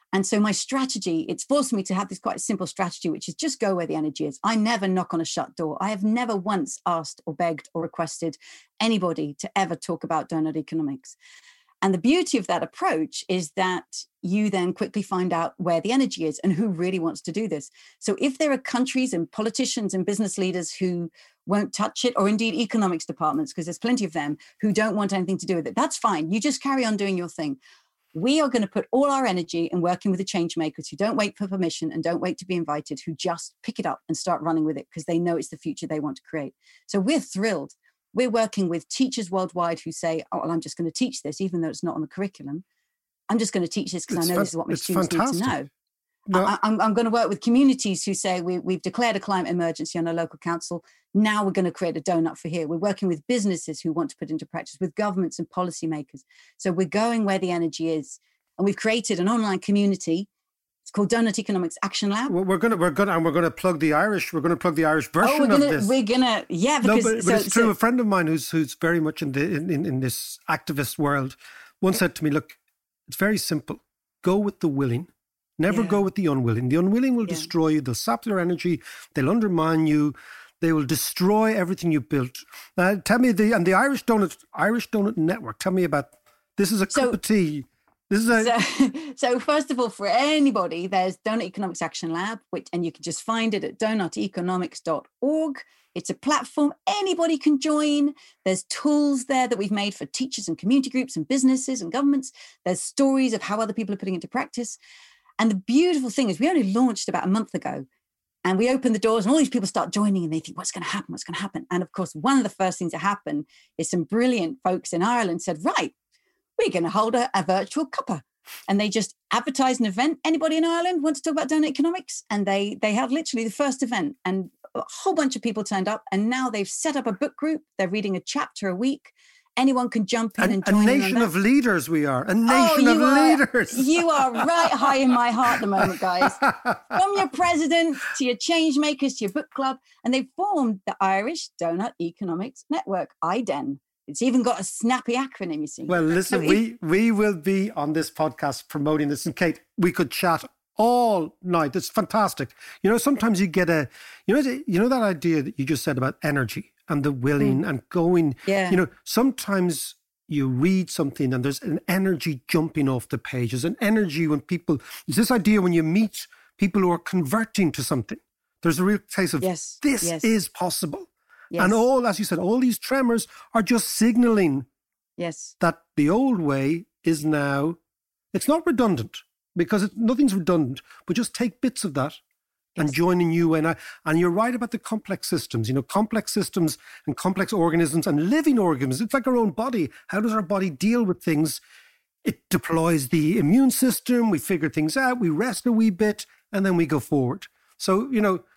And so my strategy, it's forced me to have this quite simple strategy, which is just go where the energy is. I never knock on a shut door. I have never once asked or begged or requested anybody to ever talk about donut economics. And the beauty of that approach is that you then quickly find out where the energy is and who really wants to do this. So if there are countries and politicians and business leaders who won't touch it, or indeed economics departments, because there's plenty of them who don't want anything to do with it, that's fine. You just carry on doing your thing. We are going to put all our energy in working with the change makers who don't wait for permission and don't wait to be invited, who just pick it up and start running with it because they know it's the future they want to create. So we're thrilled. We're working with teachers worldwide who say, oh, well, I'm just going to teach this, even though it's not on the curriculum. I'm just going to teach this because I know this is what my students need to know. No. I'm going to work with communities who say we've declared a climate emergency on a local council. Now we're going to create a donut for here. We're working with businesses who want to put into practice, with governments and policymakers. So we're going where the energy is. And we've created an online community. It's called Donut Economics Action Lab. Well, we're going to plug the Irish. We're going to plug the Irish version of this. We're going to, yeah. Because, but it's true. A friend of mine who's very much in this activist world once said to me, look, it's very simple. Go with the willing. Never go with the unwilling. The unwilling will destroy you. They'll sap your energy. They'll undermine you. They will destroy everything you built. Tell me the Irish Donut Network. Tell me about this. Is a cup of tea. This is so first of all, for anybody, there's Donut Economics Action Lab, and you can just find it at donuteconomics.org. It's a platform anybody can join. There's tools there that we've made for teachers and community groups and businesses and governments. There's stories of how other people are putting it into practice. And the beautiful thing is we only launched about a month ago, and we open the doors and all these people start joining and they think, what's going to happen? What's going to happen? And of course, one of the first things that happened is some brilliant folks in Ireland said, right, we're going to hold a virtual cuppa. And they just advertised an event. Anybody in Ireland want to talk about donut economics? And they had literally the first event, and a whole bunch of people turned up. And now they've set up a book group. They're reading a chapter a week. Anyone can jump in and join. A nation of leaders we are. A nation of leaders. You are right high in my heart at the moment, guys. From your president to your change makers to your book club. And they've formed the Irish Donut Economics Network, IDEN. It's even got a snappy acronym, you see. Well, listen, we will be on this podcast promoting this. And Kate, we could chat all night. It's fantastic. You know, sometimes you get you know that idea that you just said about energy and the willing and going. Yeah. You know, sometimes you read something and there's an energy jumping off the page. There's an energy when there's this idea when you meet people who are converting to something. There's a real case of this is possible. Yes. And as you said, all these tremors are just signaling that the old way is now, it's not redundant because nothing's redundant, but just take bits of that and join a new way. And you're right about the complex systems, complex systems and complex organisms and living organisms. It's like our own body. How does our body deal with things? It deploys the immune system. We figure things out. We rest a wee bit and then we go forward. So,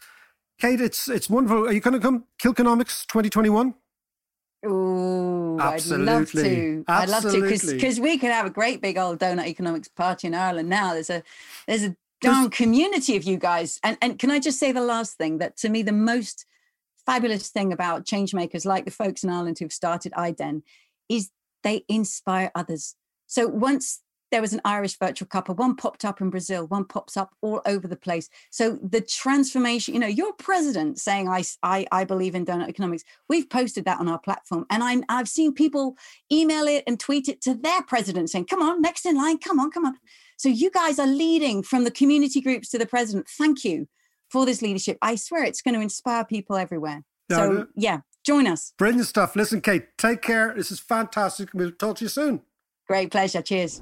Kate, it's wonderful. Are you going to come Kilconomics 2021? Oh, absolutely. I'd love to. I'd love to because we could have a great big old donut economics party in Ireland now. There's a darn community of you guys. And can I just say the last thing, that to me the most fabulous thing about change makers like the folks in Ireland who've started IDEN is they inspire others. So once there was an Irish virtual cuppa, one popped up in Brazil, one pops up all over the place. So the transformation, your president saying, I believe in donut economics, we've posted that on our platform. And I've seen people email it and tweet it to their president saying, come on, next in line, come on. So you guys are leading from the community groups to the president. Thank you for this leadership. I swear it's going to inspire people everywhere. So join us. Brilliant stuff. Listen, Kate, take care. This is fantastic. We'll talk to you soon. Great pleasure. Cheers.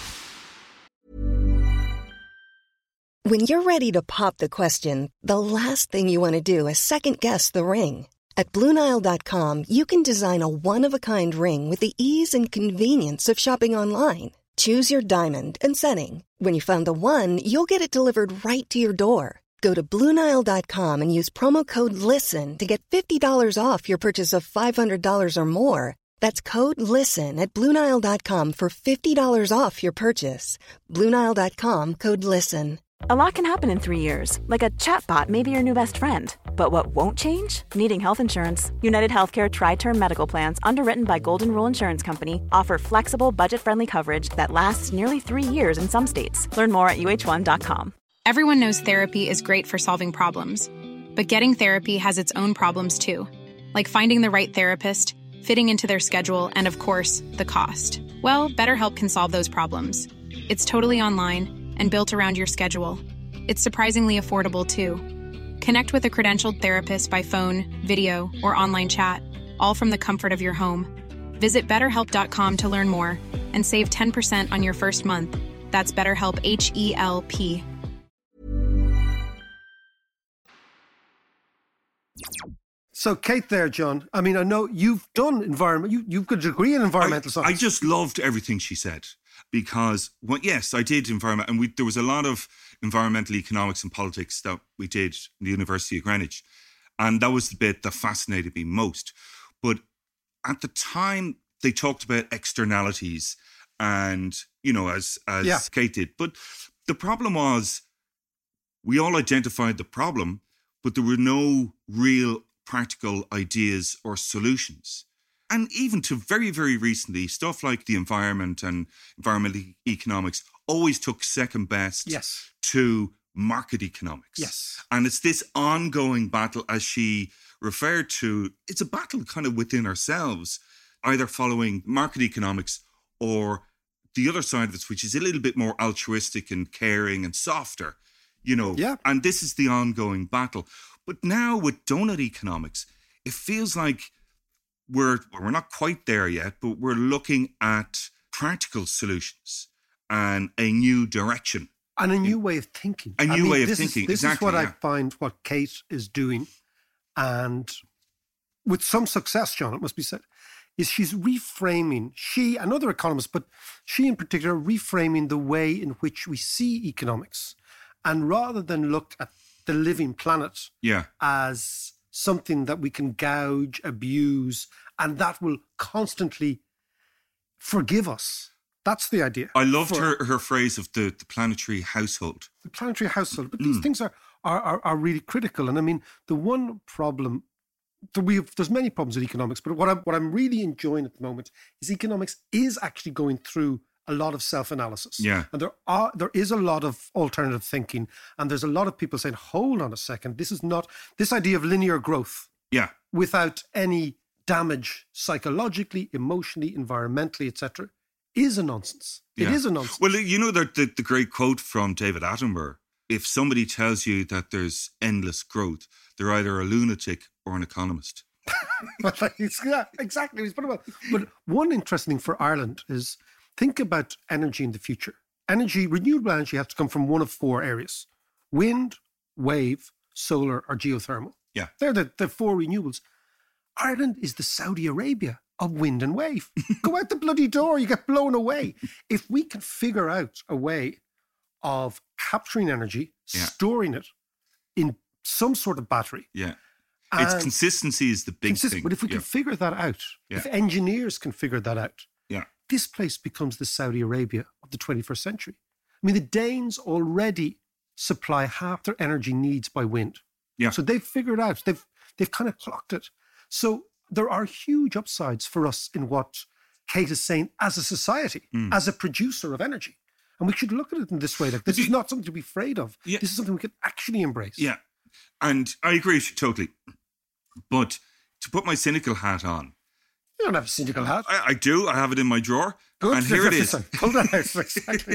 When you're ready to pop the question, the last thing you want to do is second-guess the ring. At BlueNile.com, you can design a one-of-a-kind ring with the ease and convenience of shopping online. Choose your diamond and setting. When you find the one, you'll get it delivered right to your door. Go to BlueNile.com and use promo code LISTEN to get $50 off your purchase of $500 or more. That's code LISTEN at BlueNile.com for $50 off your purchase. BlueNile.com, code LISTEN. A lot can happen in 3 years, like a chatbot may be your new best friend. But what won't change? Needing health insurance. United Healthcare Tri-Term Medical Plans, underwritten by Golden Rule Insurance Company, offer flexible, budget-friendly coverage that lasts nearly 3 years in some states. Learn more at uh1.com. Everyone knows therapy is great for solving problems. But getting therapy has its own problems too. Like finding the right therapist, fitting into their schedule, and of course, the cost. Well, BetterHelp can solve those problems. It's totally online and built around your schedule. It's surprisingly affordable, too. Connect with a credentialed therapist by phone, video, or online chat, all from the comfort of your home. Visit BetterHelp.com to learn more and save 10% on your first month. That's BetterHelp, H-E-L-P. So, Kate there, John, I mean, I know you've done environment, you've got a degree in environmental science. I just loved everything she said. Because, well, yes, I did environment, and there was a lot of environmental economics and politics that we did in the University of Greenwich, and that was the bit that fascinated me most. But at the time, they talked about externalities, and as Kate did. But the problem was, we all identified the problem, but there were no real practical ideas or solutions. And even to very, very recently, stuff like the environment and environmental economics always took second best to market economics. Yes. And it's this ongoing battle, as she referred to, it's a battle kind of within ourselves, either following market economics or the other side of it, which is a little bit more altruistic and caring and softer, Yeah. And this is the ongoing battle. But now with donut economics, it feels like we're not quite there yet, but we're looking at practical solutions and a new direction. And a new way of thinking. A new way of thinking, This exactly, is what I find what Kate is doing, and with some success, John, it must be said, is she's reframing, she and other economists, but she in particular, reframing the way in which we see economics. And rather than look at the living planet as something that we can gouge, abuse, and that will constantly forgive us. That's the idea. I loved her phrase of the planetary household. The planetary household. But these things are really critical. And I mean, the one problem, there's many problems with economics, but what I'm really enjoying at the moment is economics is actually going through a lot of self-analysis. Yeah. And there is a lot of alternative thinking, and there's a lot of people saying, hold on a second, this idea of linear growth without any damage psychologically, emotionally, environmentally, etc., is a nonsense. It is a nonsense. Well, the great quote from David Attenborough, if somebody tells you that there's endless growth, they're either a lunatic or an economist. Exactly. But one interesting thing for Ireland is, think about energy in the future. Renewable energy has to come from one of four areas: wind, wave, solar, or geothermal. Yeah. They're the four renewables. Ireland is the Saudi Arabia of wind and wave. Go out the bloody door, you get blown away. If we can figure out a way of capturing energy, storing it in some sort of battery. Yeah. Its consistency is the big thing. But if we can figure that out, if engineers can figure that out, this place becomes the Saudi Arabia of the 21st century. I mean, the Danes already supply half their energy needs by wind. Yeah. So they've figured out, they've kind of clocked it. So there are huge upsides for us in what Kate is saying as a society, as a producer of energy. And we should look at it in this way. Like, this is not something to be afraid of. Yeah. This is something we can actually embrace. Yeah. And I agree with you totally. But to put my cynical hat on, you don't have a cynical hat. I do. I have it in my drawer. Good. And here it is. Hold on. Exactly.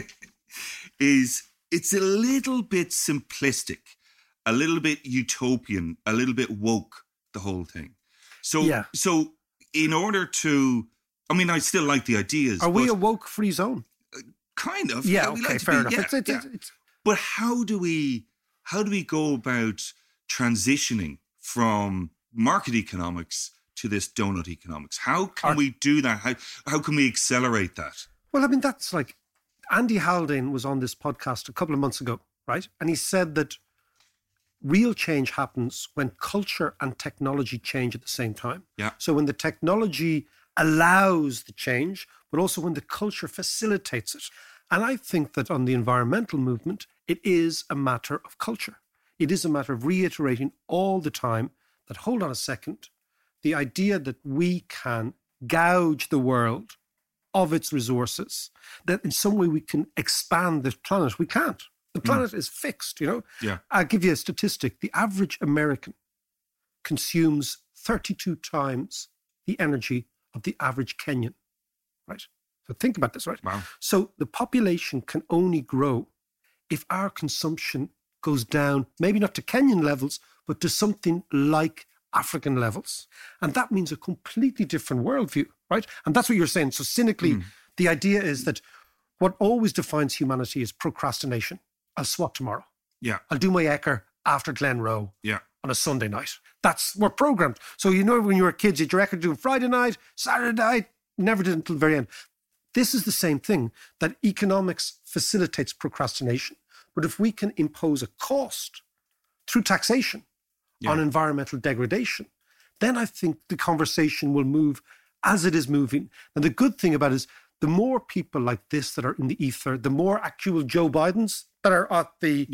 It's a little bit simplistic, a little bit utopian, a little bit woke, the whole thing. So in order to, I mean, I still like the ideas. Are we a woke-free zone? Kind of. Yeah, okay, fair enough. It's But how do we go about transitioning from market economics to this donut economics? How can we do that? How can we accelerate that? Well, I mean, that's like, Andy Haldane was on this podcast a couple of months ago, right? And he said that real change happens when culture and technology change at the same time. Yeah. So when the technology allows the change, but also when the culture facilitates it. And I think that on the environmental movement, It is a matter of culture. It is a matter of reiterating all the time that, hold on a second, the idea that we can gouge the world of its resources, that in some way we can expand the planet. We can't. The planet is fixed, you know? Yeah. I'll give you a statistic. The average American consumes 32 times the energy of the average Kenyan, right? So think about this, right? Wow. So the population can only grow if our consumption goes down, maybe not to Kenyan levels, but to something like African levels. And that means a completely different worldview, right? And that's what you're saying. So cynically, the idea is that what always defines humanity is procrastination. I'll swat tomorrow. Yeah. I'll do my Ecker after Glenroe Yeah. on a Sunday night. We're programmed. So you know when you were kids, you Ecker do Friday night, Saturday night, never did until the very end. This is the same thing, that economics facilitates procrastination. But if we can impose a cost through taxation on environmental degradation, then I think the conversation will move as it is moving. And the good thing about it is the more people like this that are in the ether, the more actual Joe Bidens that are at the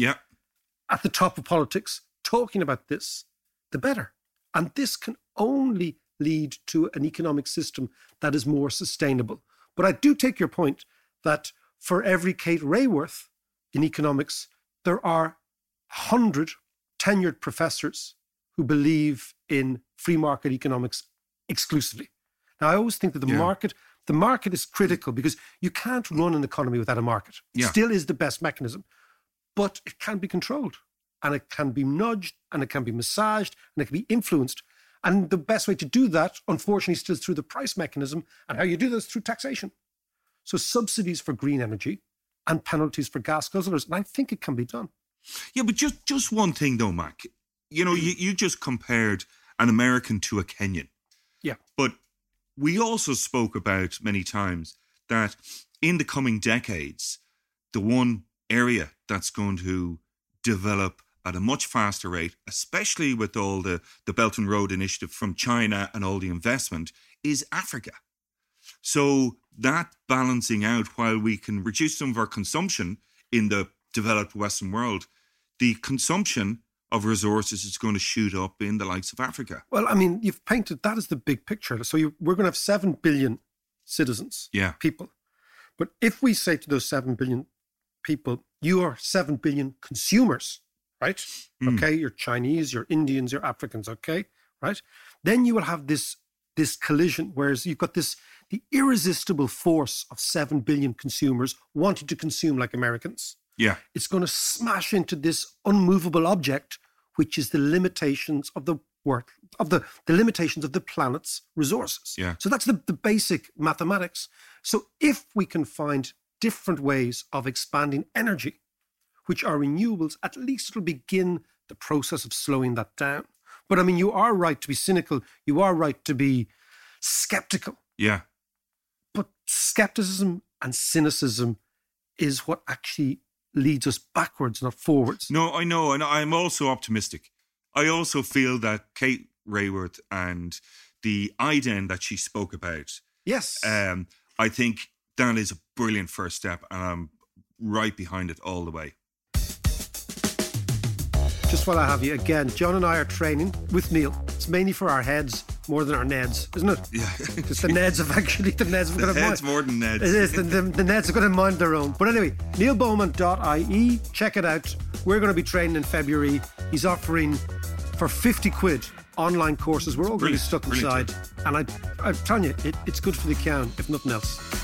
top of politics talking about this, the better. And this can only lead to an economic system that is more sustainable. But I do take your point that for every Kate Raworth in economics, there are 100 tenured professors who believe in free market economics exclusively. Now, I always think that the market is critical because you can't run an economy without a market. It still is the best mechanism, but it can be controlled and it can be nudged and it can be massaged and it can be influenced. And the best way to do that, unfortunately, is still through the price mechanism. And how you do this through taxation. So subsidies for green energy and penalties for gas guzzlers. And I think it can be done. Yeah, but just one thing though, Mac. You know, you just compared an American to a Kenyan. Yeah. But we also spoke about many times that in the coming decades, the one area that's going to develop at a much faster rate, especially with all the Belt and Road Initiative from China and all the investment, is Africa. So that balancing out, while we can reduce some of our consumption in the developed Western world, the consumption of resources is going to shoot up in the likes of Africa. Well, I mean, you've painted, that is the big picture. So we're going to have 7 billion citizens, people. But if we say to those 7 billion people, you are 7 billion consumers, right? Okay, you're Chinese, you're Indians, you're Africans, okay, right? Then you will have this collision, whereas you've got the irresistible force of 7 billion consumers wanting to consume like Americans. Yeah. It's going to smash into this unmovable object, which is the limitations of the limitations of the planet's resources. Yeah. So that's the basic mathematics. So if we can find different ways of expanding energy, which are renewables, at least it'll begin the process of slowing that down. But I mean, you are right to be cynical. You are right to be skeptical. Yeah. But skepticism and cynicism is what actually leads us backwards, not forwards. No, I know. And I'm also optimistic. I also feel that Kate Raworth and the IDEN that she spoke about. Yes. I think that is a brilliant first step, and I'm right behind it all the way. Just while I have you, again, John and I are training with Neil. It's mainly for our heads more than our Neds, isn't it? Yeah. Because the Neds have got to Heads more than Neds. It is. The Neds have got to mind their own. But anyway, neilbowman.ie, check it out. We're going to be training in February. He's offering for 50 quid online courses. We're all going to be stuck inside. And I'm telling you, it's good for the account, if nothing else.